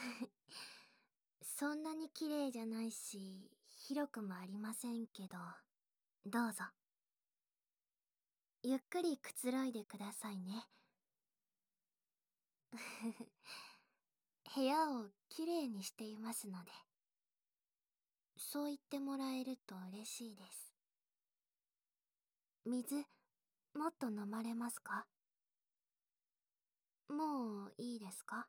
そんなに綺麗じゃないし、広くもありませんけど、どうぞ。ゆっくりくつろいでくださいね。部屋をきれいにしていますので。そう言ってもらえると嬉しいです。水、もっと飲まれますか？もういいですか？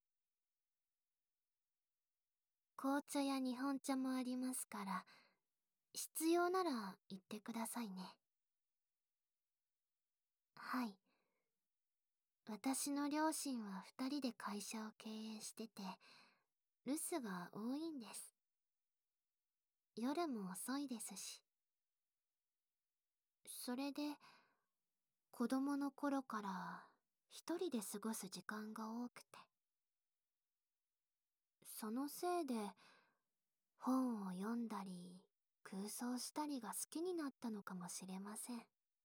紅茶や日本茶もありますから、必要なら言ってくださいね。はい。私の両親は二人で会社を経営してて、留守が多いんです。夜も遅いですし。それで、子供の頃から一人で過ごす時間が多くて。そのせいで、本を読んだり、空想したりが好きになったのかもしれません。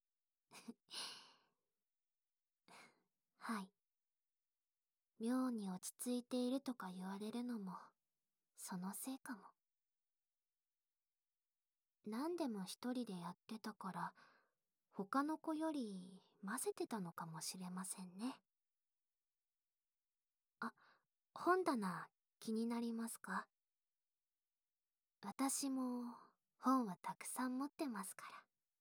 はい。妙に落ち着いているとか言われるのも、そのせいかも。何でも一人でやってたから、他の子より混ぜてたのかもしれませんね。あ、本棚気になりますか？私も本はたくさん持ってますから。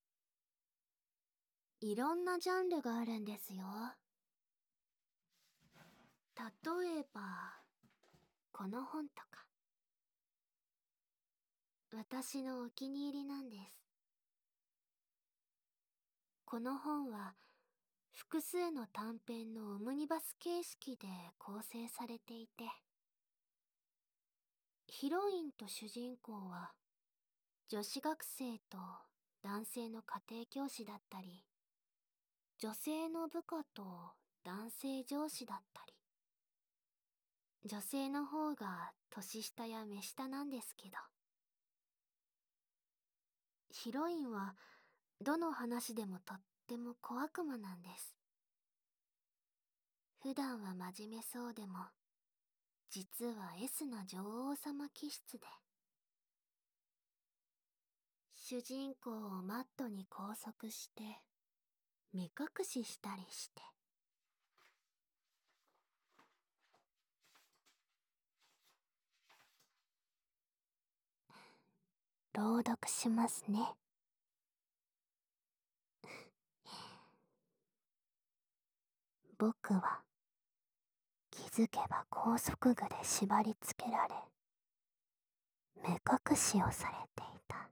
いろんなジャンルがあるんですよ。例えば、この本とか。私のお気に入りなんです。この本は複数の短編のオムニバス形式で構成されていて、ヒロインと主人公は女子学生と男性の家庭教師だったり、女性の部下と男性上司だったり、女性の方が年下や目下なんですけど、ヒロインはどの話でもとっても小悪魔なんです。普段は真面目そうでも、実は S な女王様気質で、主人公をマットに拘束して目隠ししたりして。朗読しますね。僕は気づけば拘束具で縛り付けられ、目隠しをされていた。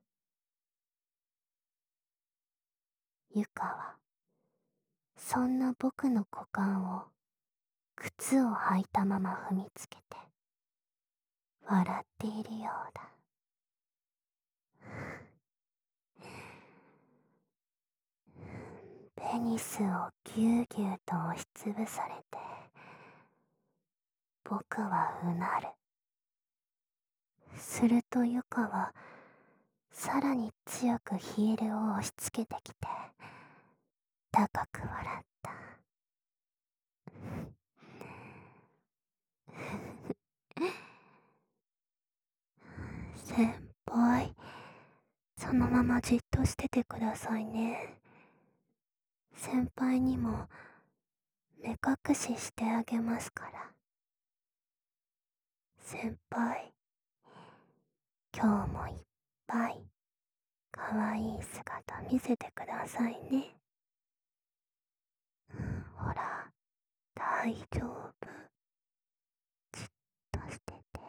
ユカはそんな僕の股間を靴を履いたまま踏みつけて笑っているようだ。ペニスをぎゅうぎゅうと押しつぶされて、僕はうなる。するとユカはさらに強くヒールを押し付けてきて、高く笑った。先輩、そのままじっとしててくださいね。先輩にも目隠ししてあげますから。先輩、今日もいっぱいかわいい姿見せてくださいね。ほら、大丈夫。じっとしてて。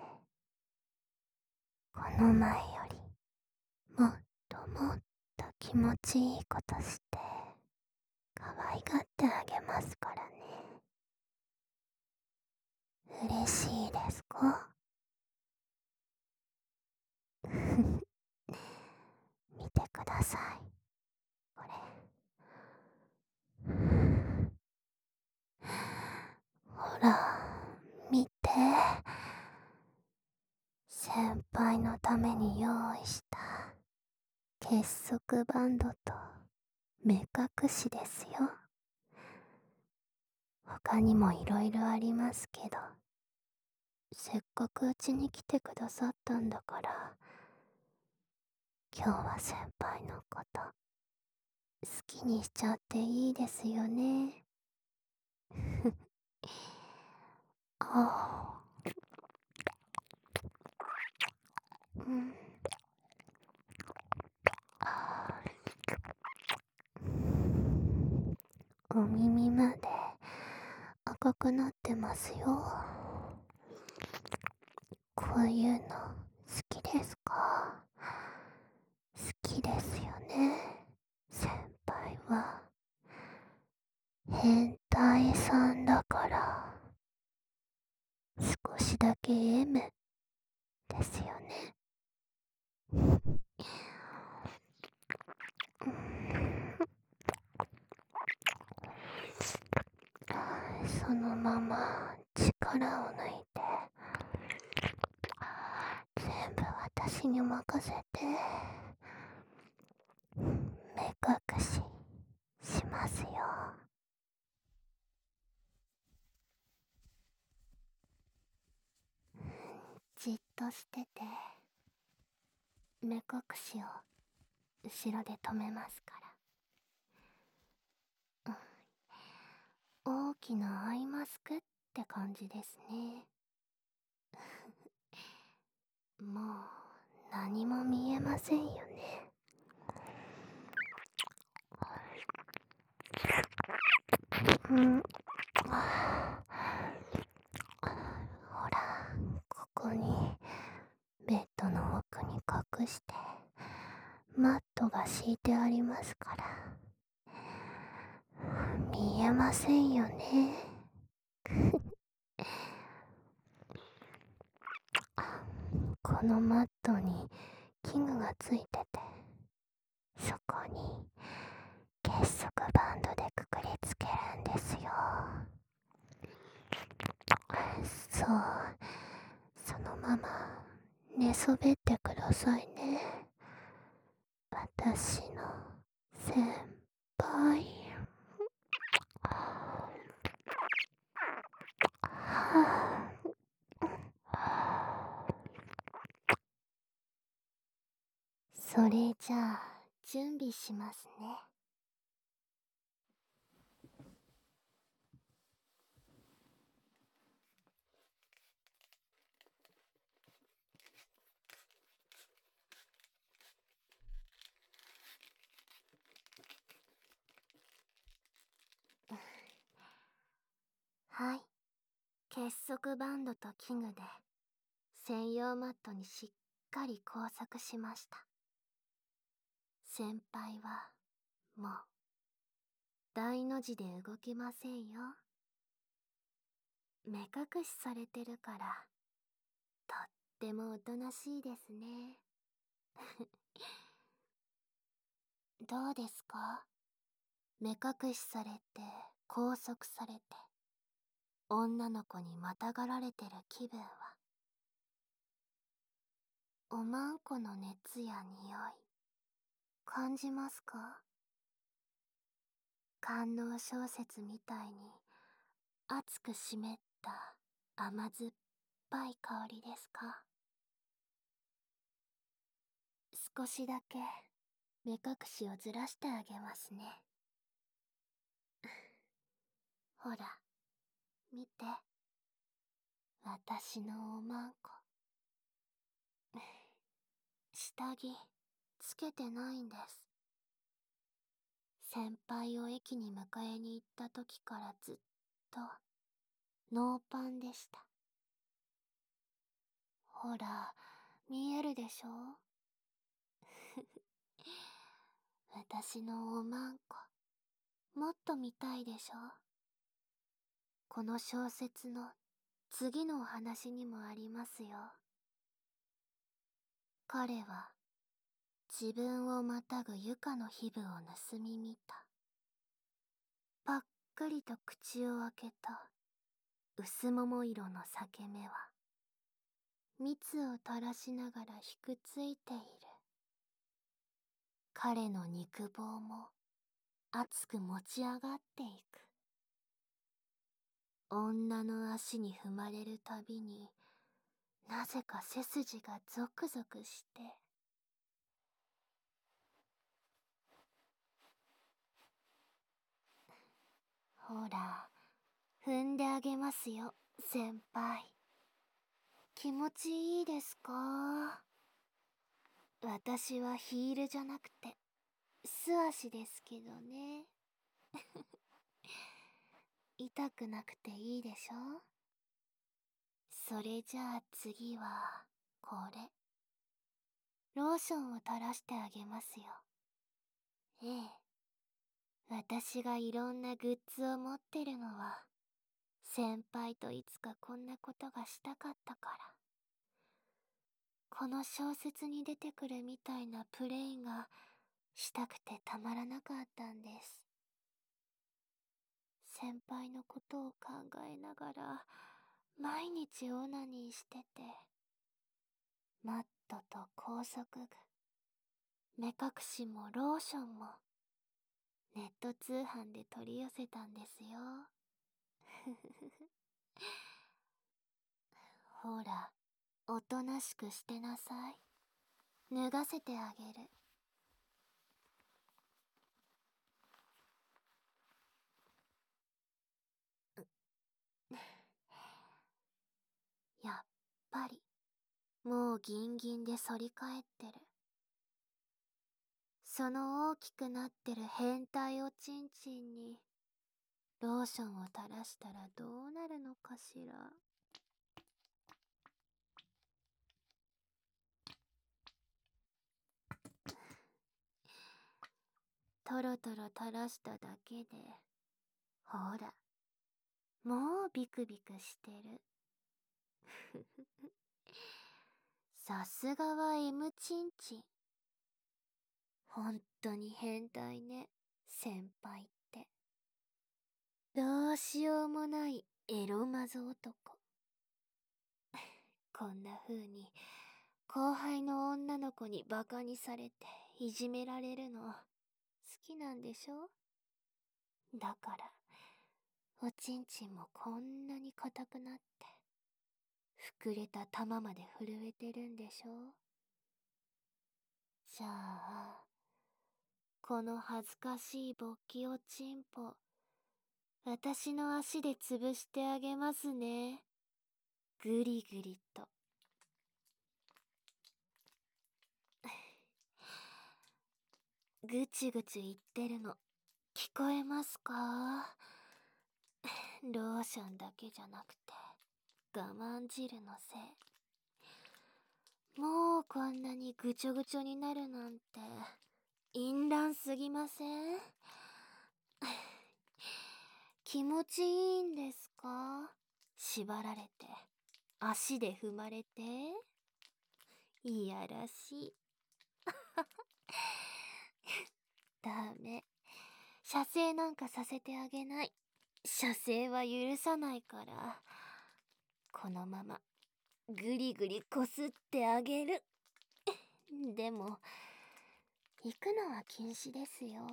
この前よりもっともっと気持ちいいことして可愛がってあげますからね。嬉しいですか？見てください。これ。ほら、見て。先輩のために用意した結束バンドと目隠しですよ。他にもいろいろありますけど、 せっかくうちに来てくださったんだから、今日は先輩のこと好きにしちゃっていいですよね。ああ、うん。お耳まで赤くなってますよ。こういうの好きですか？好きですよね。先輩は変態さんだから、少しだけ M ですよね。そのまま力を抜いて、全部私に任せて、目隠ししますよ。じっとしてて、目隠しを後ろで止めますから。大きなアイマスクって感じですね。もう何も見えませんよね。うん。ほら、ここにベッドの奥に隠してマットが敷いてありますから、見えませんよね。このマットに器具がついてて、そこに結束バンドでくくりつけるんですよ。そう、そのまま寝そべってくださいね。私の先輩。はあ、それじゃあ準備しますね。はい、結束バンドと器具で専用マットにしっかり工作しました。先輩はもう大の字で動きませんよ。目隠しされてるから、とってもおとなしいですね。どうですか？目隠しされて、拘束されて、女の子にまたがられてる気分は。おまんこの熱や匂い、感じますか？官能小説みたいに熱く湿った甘酸っぱい香りですか？少しだけ目隠しをずらしてあげますね。ほら、見て。私のおまんこ。下着、つけてないんです。先輩を駅に迎えに行った時からずっと、ノーパンでした。ほら、見えるでしょ？私のおまんこ、もっと見たいでしょ？この小説の次のお話にもありますよ。彼は自分をまたぐ床の皮膚を盗み見た。ぱっくりと口を開けた薄桃色の裂け目は蜜を垂らしながらひくついている。彼の肉棒も熱く持ち上がっていく。女の足に踏まれるたびになぜか背筋がゾクゾクして。ほら、踏んであげますよ、先輩。気持ちいいですか？私はヒールじゃなくて素足ですけどね。痛くなくていいでしょ？それじゃあ次はこれ。ローションを垂らしてあげますよ。ええ、私がいろんなグッズを持ってるのは先輩といつかこんなことがしたかったから。この小説に出てくるみたいなプレイがしたくてたまらなかったんです。先輩のことを考えながら毎日オナニーしてて、マットと高速具、目隠しもローションもネット通販で取り寄せたんですよ。ほら、おとなしくしてなさい。脱がせてあげる。やっぱりもうギンギンで反り返ってる。その大きくなってる変態おちんちんにローションを垂らしたらどうなるのかしら。トロトロ垂らしただけで、ほら、もうビクビクしてる。さすがは M ちんちん。ほんとに変態ね、先輩って。どうしようもないエロマゾ男。こんな風に後輩の女の子にバカにされていじめられるの好きなんでしょ？だからおちんちんもこんなに硬くなって膨れた玉まで震えてるんでしょ？じゃあこの恥ずかしい勃起おちんぽ私の足で潰してあげますね。ぐりぐりと。ぐちぐち言ってるの聞こえますか？ローションだけじゃなくて我慢汁のせい。もうこんなにぐちょぐちょになるなんて淫乱すぎません？気持ちいいんですか？縛られて足で踏まれていやらしい。ダメ、射精なんかさせてあげない。射精は許さないから。このままぐりぐりこすってあげる。でも行くのは禁止ですよ。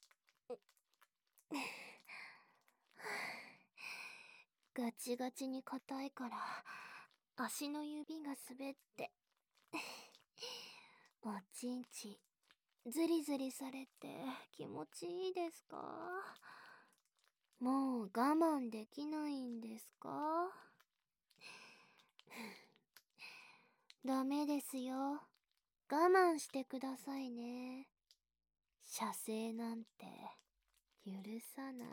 ガチガチに硬いから足の指が滑っておちんちズリズリされて気持ちいいですか？もう我慢できないんですか？ダメですよ。我慢してくださいね。射精なんて許さない。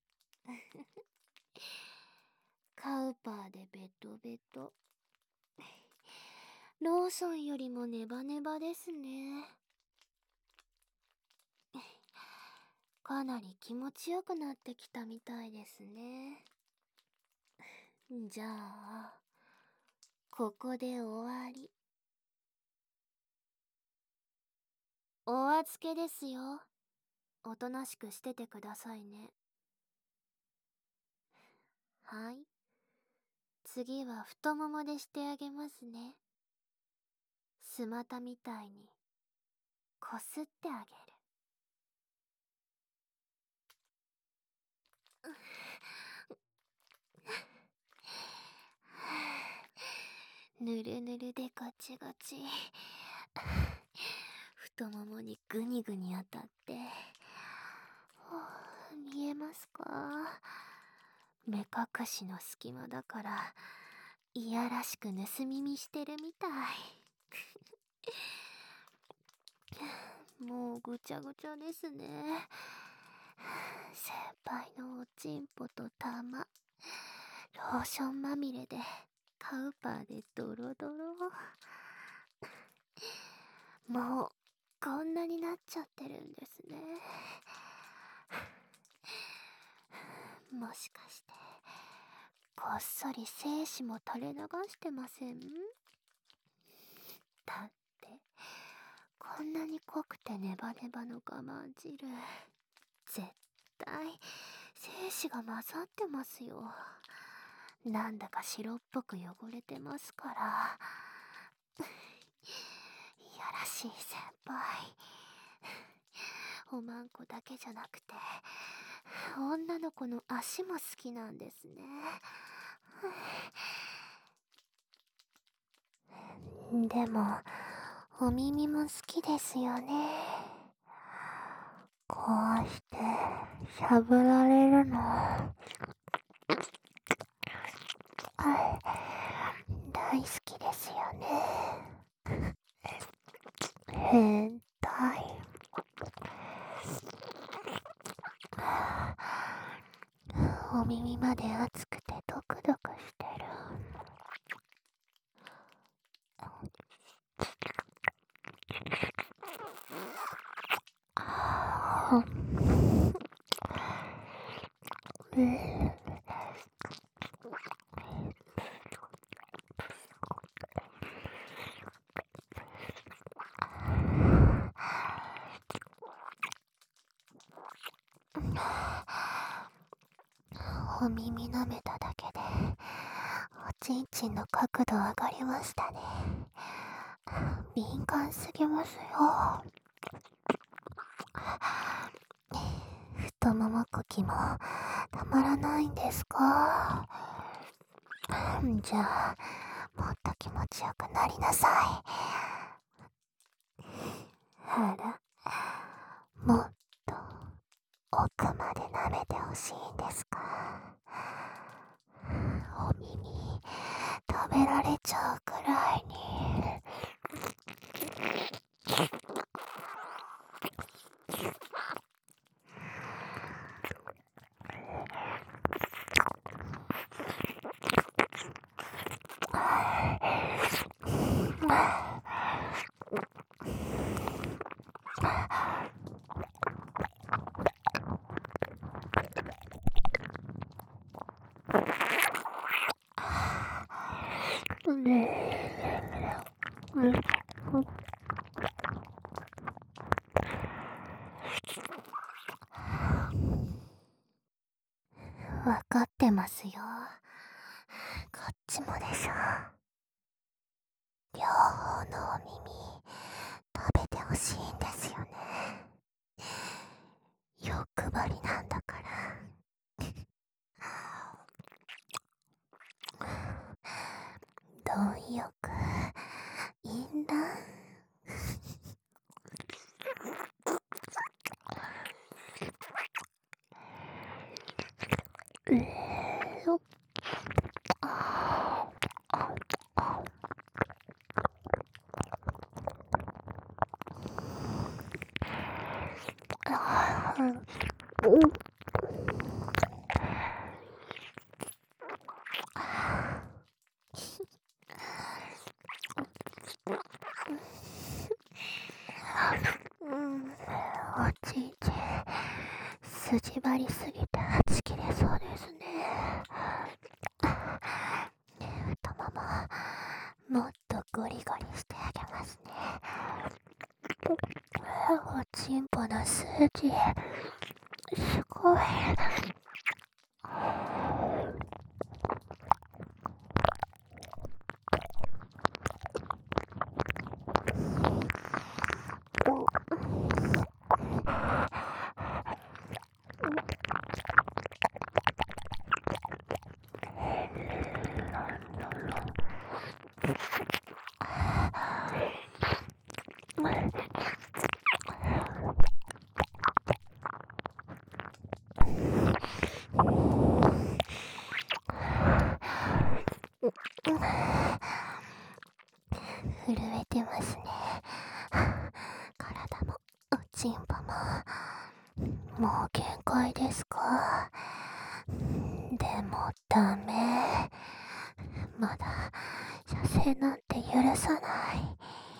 カウパーでベトベト。ローションよりもネバネバですね。かなり気持ちよくなってきたみたいですね。じゃあここで終わり。お預けですよ。おとなしくしててくださいね。はい。次は太ももでしてあげますね。スマタみたいにこすってあげる。 ぬるぬるでガチガチ。太ももにグニグニ当たって。見えますか？目隠しの隙間だから、いやらしく盗み見してるみたい。もうぐちゃぐちゃですね。先輩のおちんぽと玉、ローションまみれで、カウパーでドロドロ。もう、こんなになっちゃってるんですね。もしかして、こっそり精子も垂れ流してません？だって、こんなに濃くてネバネバの我慢汁、絶対、精子が混ざってますよ。なんだか白っぽく汚れてますから。いやらしい先輩。おまんこだけじゃなくて、女の子の足も好きなんですね。でも、お耳も好きですよね。こうしてしゃぶられるの、大好きですよね。変態。お耳まで熱くてドクドクしてる。お耳舐めただけでおちんちんの角度上がりましたね。敏感すぎますよ。太ももこきもたまらないんですか？じゃあもっと気持ちよくなりなさい。あら、もっと奥まで舐めてほしいんですか？お耳食べられちゃうくらいに。わかってますよ。こっちもでしょ。両方のお耳食べてほしいんですよね。欲張りなんだから。貪欲、淫乱。おちんちん筋張りすぎてはち切れそうですね。太もももっとゴリゴリしてあげますね。おちんぽの筋すごい。 震えてますね。体もおちんぽも。もう限界ですか？でもダメ。まだ射精なんて許さない。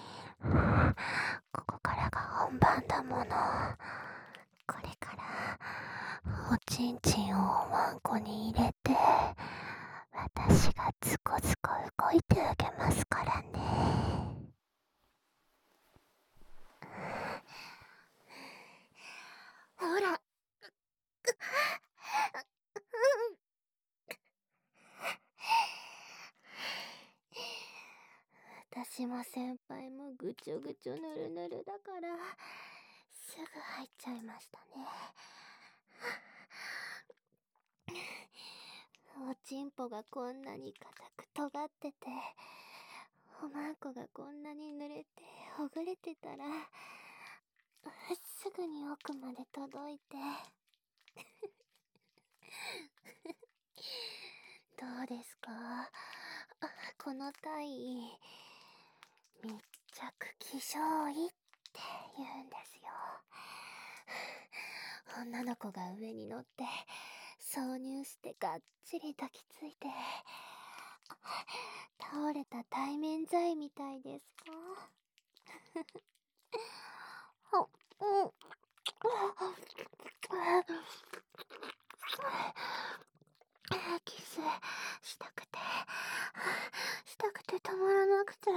ここからが本番だもの。これからおちんちんをおまんこに入れて、私がズコズコ動いてあげますからね。ほら。私も先輩もぐちょぐちょぬるぬるだからすぐ入っちゃいましたね。おちんぽがこんなに硬く尖ってて、おまんこがこんなに濡れてほぐれてたらすぐに奥まで届いてどうですか？この体位密着気象位って言うんですよ。女の子が上に乗って挿入してがっちり抱きついて、倒れた対面剤みたいですか？キスしたくてたまらなくて。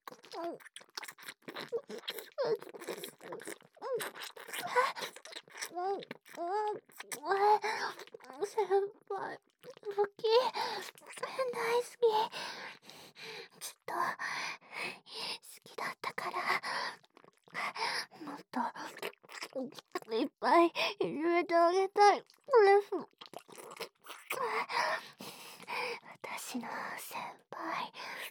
先輩、好き。大好き。ずっと好きだったから、もっといっぱい入れてあげたいです。私の先輩。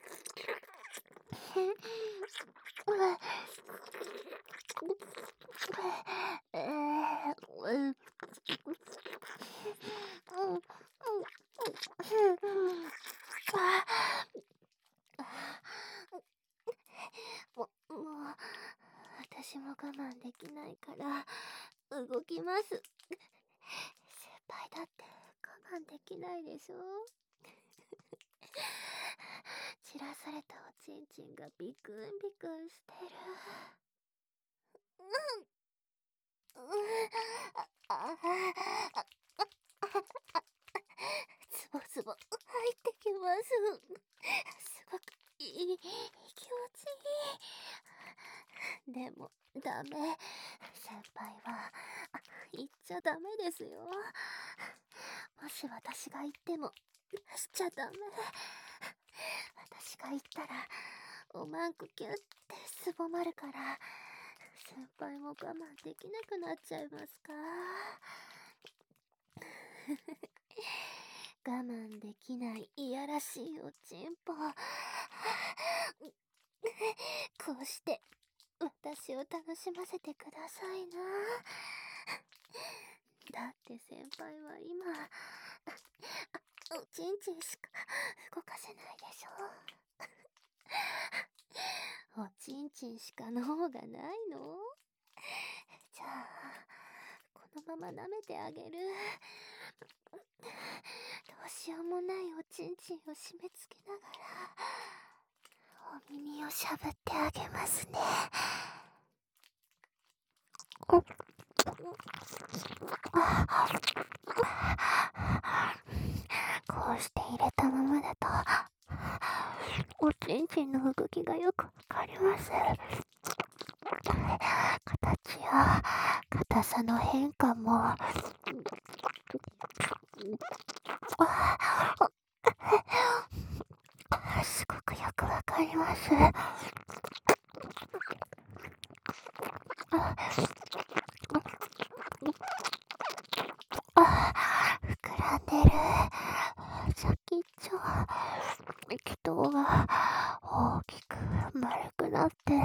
もう私も我慢できないから動きます。先輩だって我慢できないでしょ。散らされたおちんちんがビクンビクンしてる。ズボズボ入ってきます。すごくいい気持ちいい。でもダメ。先輩は言っちゃダメですよ。もし私が言ってもしちゃダメ。私が言ったらおまんこキュッてすぼまるから、先輩も我慢できなくなっちゃいますか？我慢できないいやらしいおちんぽ。こうして私を楽しませてくださいな。だって先輩は今おちんちんしか動かせないでしょ。おちんちんしか脳がないの？じゃあこのまま舐めてあげる。どうしようもないおちんちんを締め付けながらお耳をしゃぶってあげますね。こうして入れたままだとおちんちんの動きがよくわかります。形や硬さの変化もすごくよくわかります。膨らんでる先っちょ、気筒が大きく丸くなって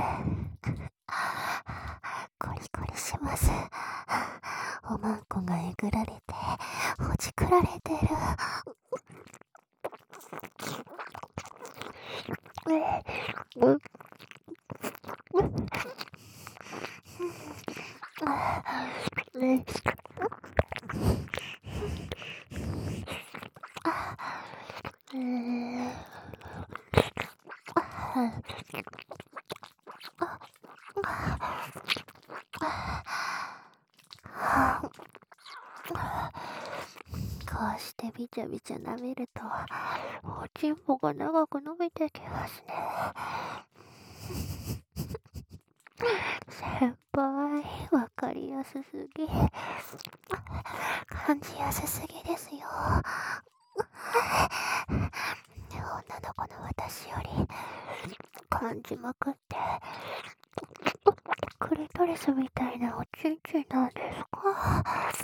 コリコリします。おまんこがえぐられてほじくられてる。 こうしてびちゃびちゃ舐めると、おちんぽが長く伸びてきますね。先輩、わかりやすすぎ。感じやすすぎですよ。女の子の私より感じまくって、クリトリスみたいなおちんちんなんですか？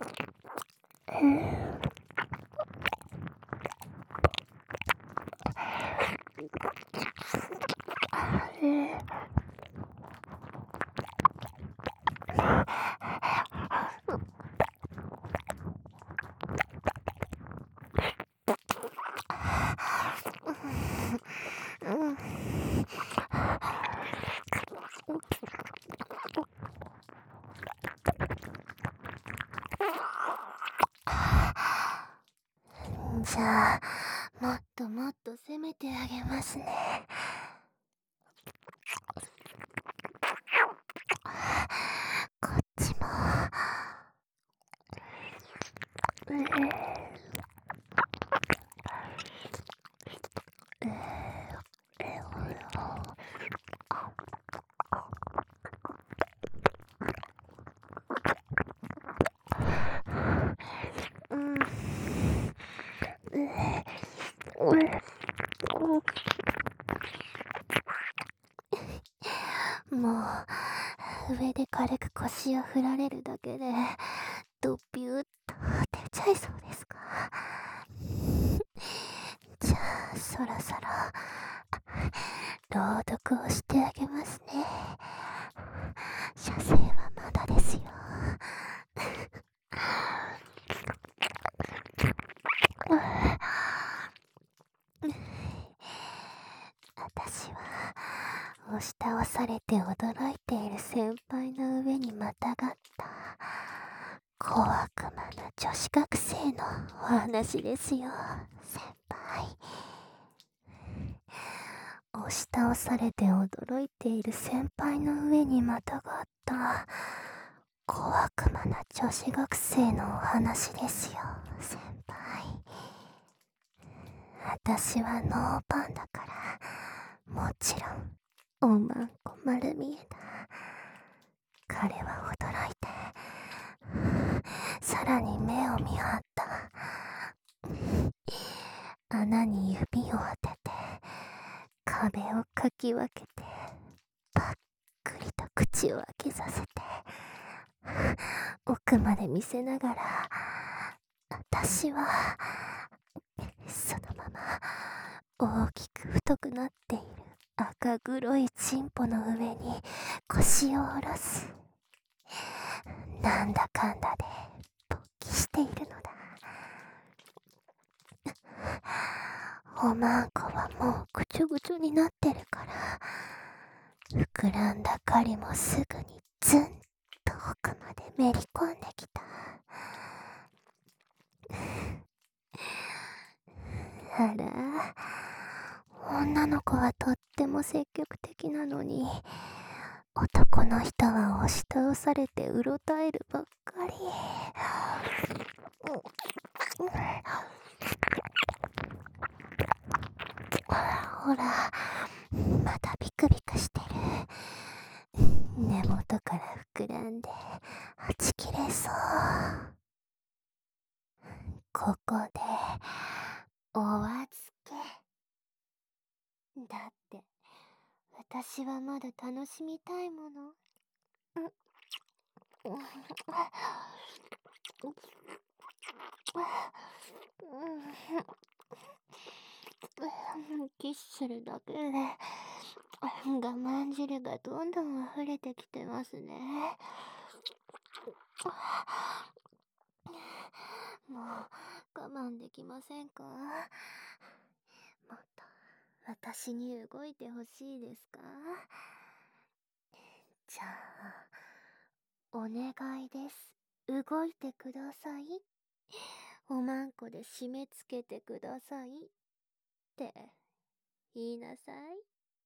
じゃあ、もっともっと攻めてあげますね。こっちも。もう、上で軽く腰を振られるだけで、ドビューっと出ちゃいそうですか？じゃあ、そろそろ、朗読をしてあげますね。射精はまだですよ。私は押し倒されて驚いている先輩の上にまたがった小悪魔な女子学生のお話ですよ、先輩。押し倒されて驚いている先輩の上にまたがった小悪魔な女子学生のお話ですよ、先輩。私はノーパンだからもちろんおまんこ丸見えだ。彼は驚いてさらに目を見張った。穴に指を当てて壁をかき分けてぱっくりと口を開けさせて奥まで見せながら、私はそのまま大きく太くなっている赤黒いチンポの上に腰を下ろす。なんだかんだで勃起しているのだ。おまんこはもうぐちょぐちょになってるから、膨らんだ狩りもすぐにズンと奥までめり込んできた。あら、女の子はとっても積極的なのに、男の人は押し倒されてうろたえるばっかり。ほら、またビクビクしてる。根元から膨らんではち切れそう。ここでお預け。だって私はまだ楽しみたいもの。キッするだけで我慢汁がどんどん溢れてきてますね。もう我慢できませんか？もっと私に動いてほしいですか？じゃあ、お願いです。動いてください。おまんこで締め付けてください。って言いなさい。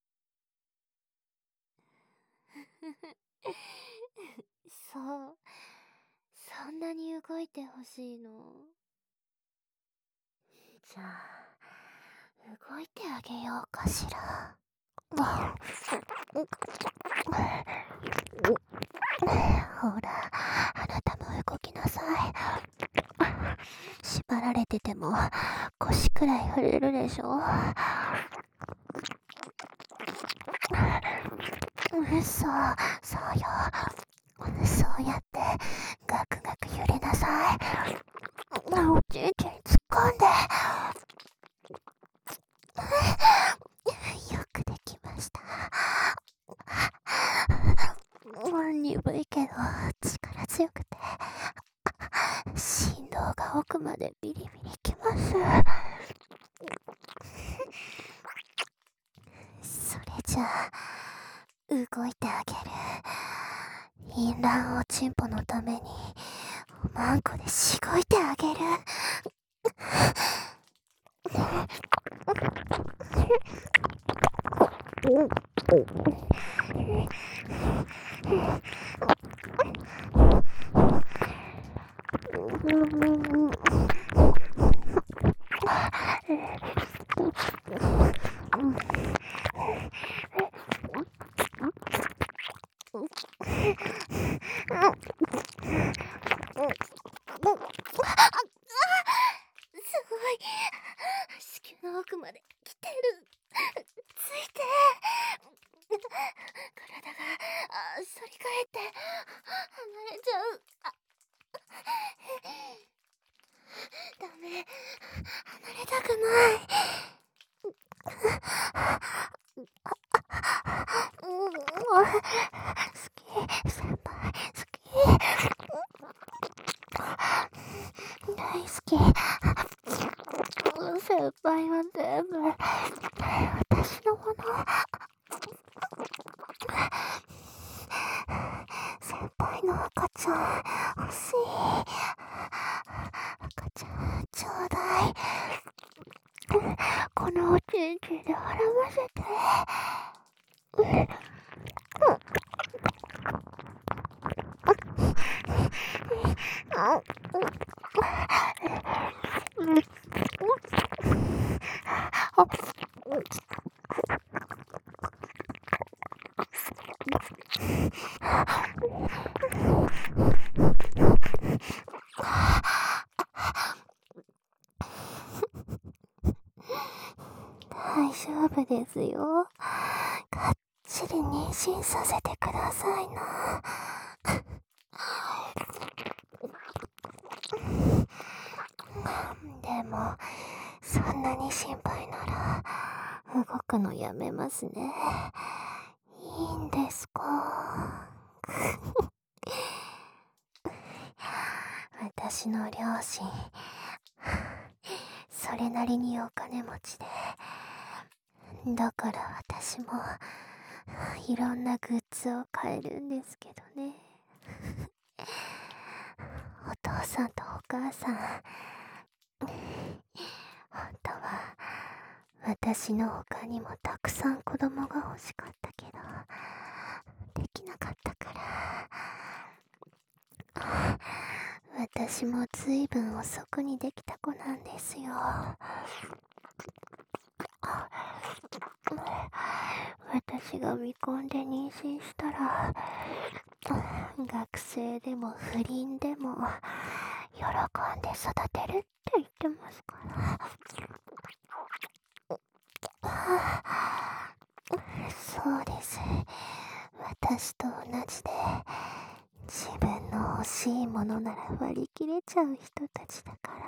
そう。そんなに動いてほしいの？じゃあ、動いてあげようかしら。ほら、あなたも動きなさい。縛られてても腰くらい振れるでしょ。そうよ。そうやってガクガク揺れなさい。おちんちん突っ込んで。よくできました。鈍いけど力強くて振動が奥までビリビリきます。それじゃあ動いてあげる。淫乱おちんぽのためにおまんこでしごいてあげる。すごい。子宮の奥まで来てる。ついて。体が反り返って離れちゃう。ダメ。離れたくない。好き。先輩好き。大好き。先輩は全部私のもの。先輩の赤ちゃん欲しい。赤ちゃんちょうだい。このおちんちんで絡ませて。大丈夫ですよ。がっちり妊娠させてくださいな。でもそんなに心配なら動くのやめますね。いいんですか？私の両親それなりにお金持ちで、だから私もいろんなグッズを買えるんですけどね。お父さんとお母さん、本当は私の他にもたくさん子供が欲しかったけどできなかったから、私もずいぶん遅くにできた子なんですよ。私が見込んで妊娠したら、学生でも不倫でも喜んで育てるって言ってますから。そうです。私と同じで自分の欲しいものなら割り切れちゃう人たちだから。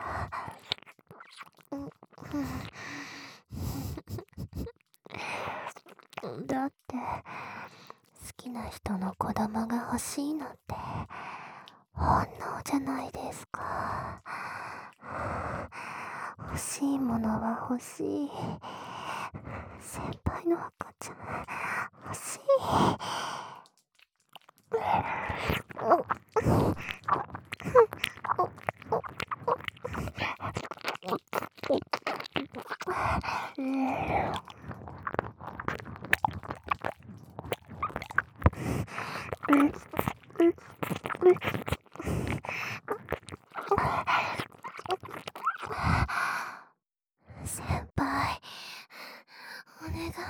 だって好きな人の子供が欲しいのって本能じゃないですか。欲しいものは欲しい。 先輩の赤ちゃん欲しい。先輩、お願い。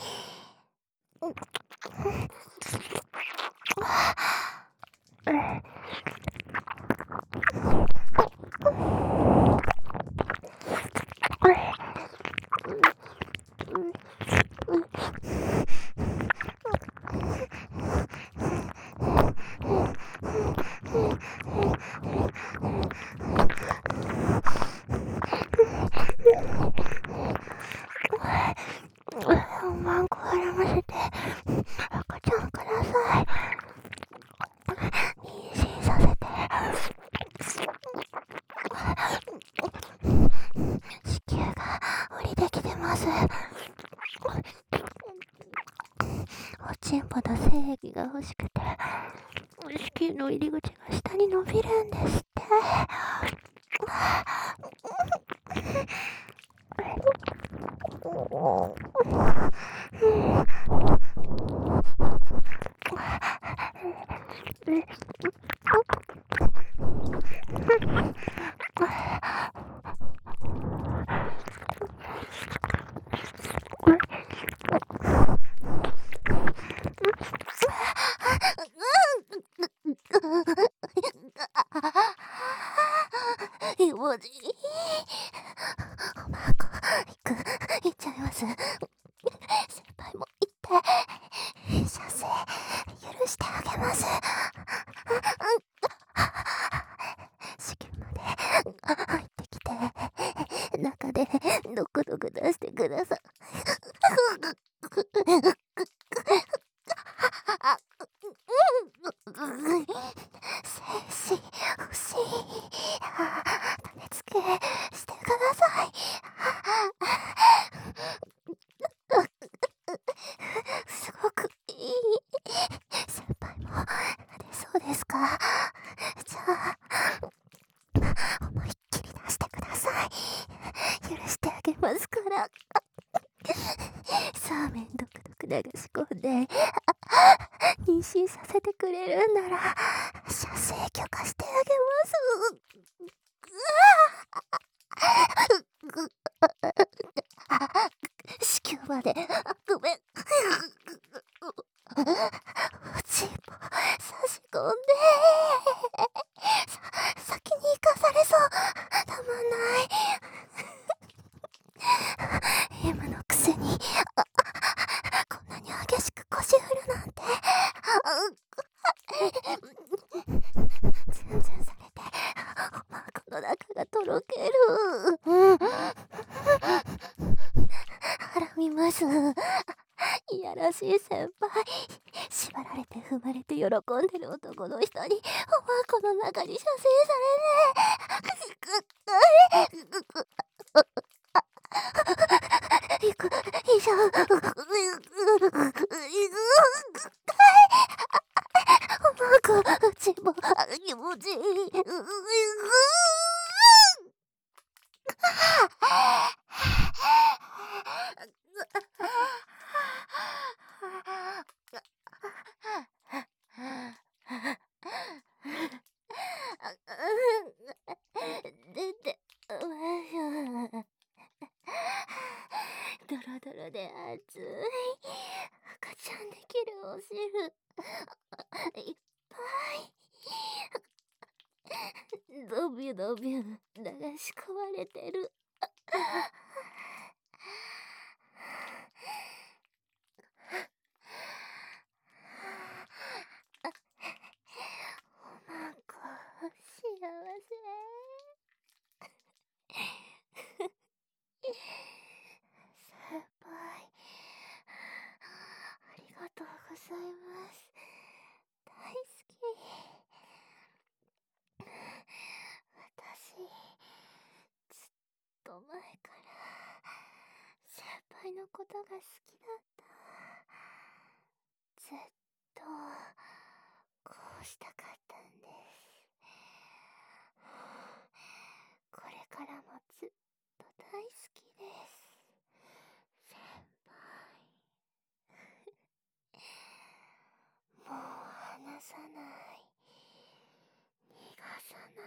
マンコ絡ませて赤ちゃんください。妊娠させて。子宮が降りてきてます。おちんぽと精液が欲しくて、子宮の入り口が下に伸びるんですって。いもじおまんこ行っちゃいます。先輩も行って射精許してあげます。子宮まで入ってきて中でドクドク出してください。精子欲しい。種付けしてください。すごくいい。先輩も出そうですか？じゃあ思いっきり出してください。許してあげますから。サーメンドクドク流し込んで妊娠させてくれるんなら射精許可してあげます。子宮までごめん。おちんぽ差し込んで先に行かされそう。たまんない。M のくせにこんなに激しく腰振るなんて。ツンツンされておまんこの中がとろける。腹見ます。いやらしい先輩。縛られて踏まれて喜んでる男の人におまんこの中に射精されねえ。いく以上おまんこうちも気持ちいい。出てドロドロで熱い赤ちゃんできるお汁いっぱいドビュドビュ流し込まれてる。おまんこ幸せ。先輩ありがとうございます。大好き。私ずっと前から先輩輩のことが好きだった。ずっとこうしたかったんです。これからもずっと大好きです。先輩。もう離さない。逃がさない。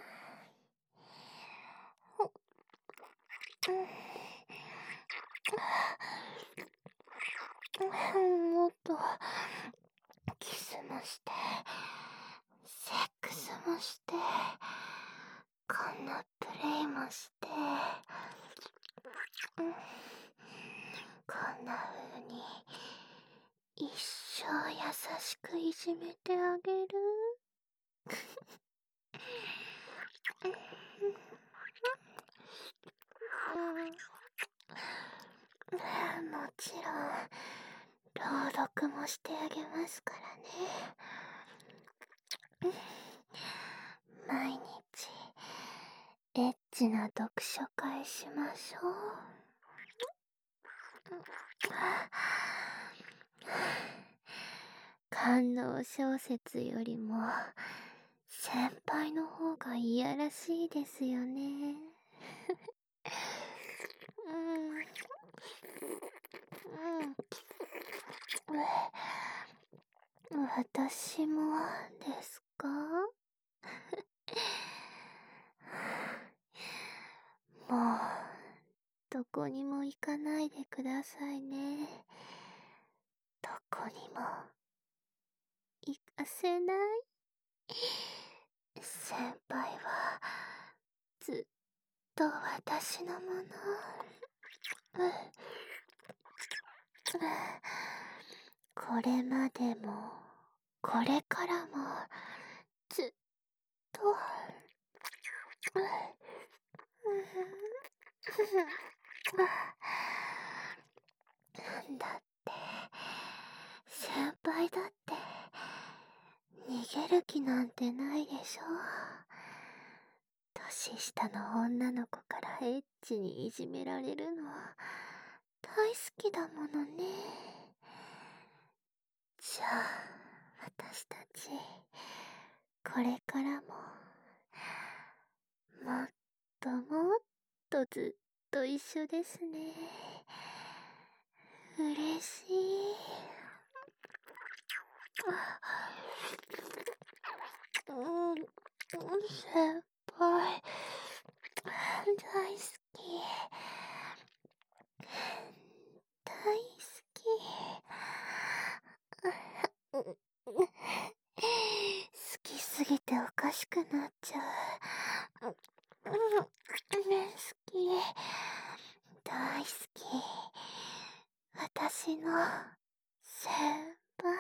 もっとキスもしてセックスもしてこんなプレイもして、こんな風に一生優しくいじめてあげる。もちろん朗読もしてあげますからね。毎日エッチな読書会しましょう。官能小説よりも先輩の方がいやらしいですよね。私もですか？もうどこにも行かないでくださいね。どこにも行かせない。先輩はずっと私のもの。これまでもこれからもずっと。だって先輩だって逃げる気なんてないでしょ。年下の女の子からエッチにいじめられるの大好きだものね。じゃあ私たちこれからももっともっとずっと一緒ですね。嬉しい。先輩大好き。大好き。好きすぎておかしくなっちゃう。好き。大好き。私の先輩。